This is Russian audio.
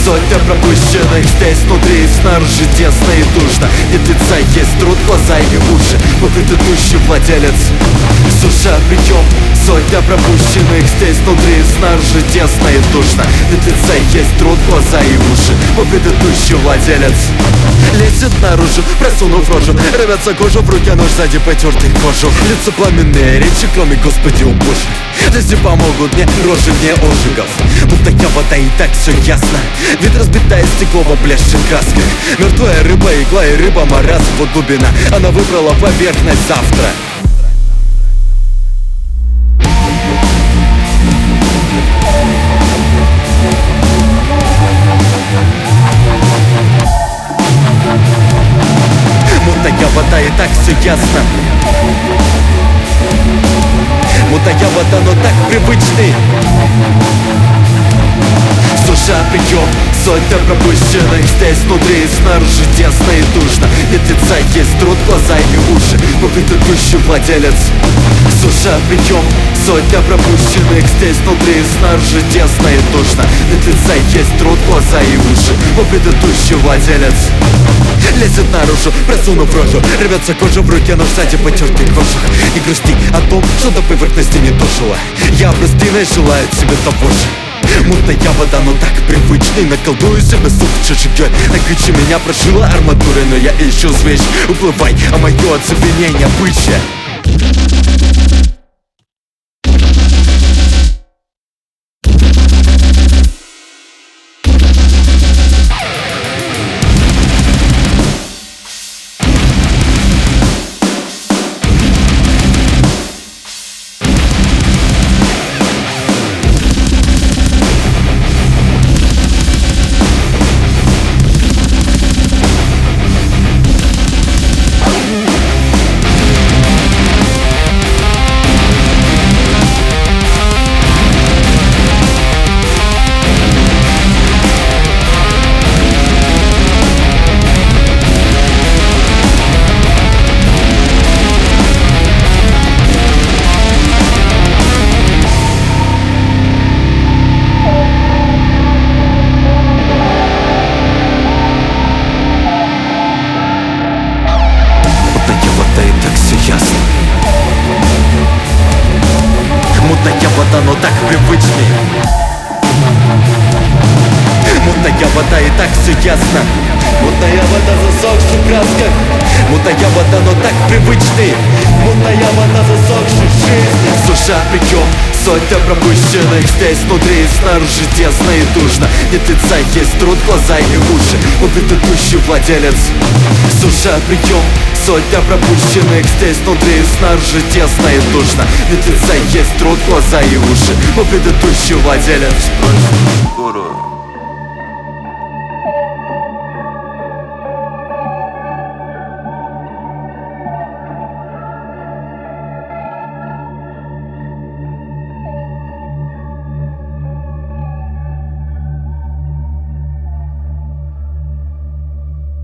сотня пропущенных здесь внутри, снаружи тесно и душно. Нет лица, есть труд, глаза и уши. Но предыдущий владелец суша прием. Сотня пропущенных здесь внутри, снаружи тесно и душно. Нет лица, есть труд, глаза и уши. Но предыдущий владелец лезет наружу, просунув рожу, рвется кожу в руке, нож сзади потертый кожу. Лица пламенные, речи кроме Господи, о Боже. Если помогут мне рожи вне ожигов. Будто я вода и так все ясно. Вид разбитое стекло в облезших красках. Мертвая рыба, игла и рыба, маразм, вот глубина. Она выбрала поверхность завтра. Мутная вода и так все ясно. Мутная вода, но так привычный. Суша прием, сотня пропущенных здесь внутри, снаружи тесно и душно. Нет лица, есть труд, глаза и уши. Но предыдущий владелец суша прием, сотня пропущенных здесь внутри, снаружи тесно и душно. Нет лица, есть труд, глаза и уши. Но предыдущий владелец лезет наружу, просунув рожу, рвется кожа в руке, но сзади потертый кожух. Не грусти о том, что до поверхности не дошло. Я простынной желаю тебе того же. Мутная вода, но так привычный. Наколдую себе суп чешуей. На кричи меня прошила арматурой, но я ищу звезд. Уплывай, а мое оцепенение бычье. Мутная вода, но так привычней. Мутная вода и так все ясно. Мутная вода засохших в красках. Мутная вода, но так привычней. Мутная вода засохших в жизни. Суша прием, сотня пропущенных здесь внутри, снаружи тесно и душно. Нет лица, есть труд, глаза и уши. Но предыдущий владелец суша прием, сотня пропущенных здесь внутри, снаружи тесно и душно. Нет лица, есть труд, глаза и уши. Но предыдущий владелец.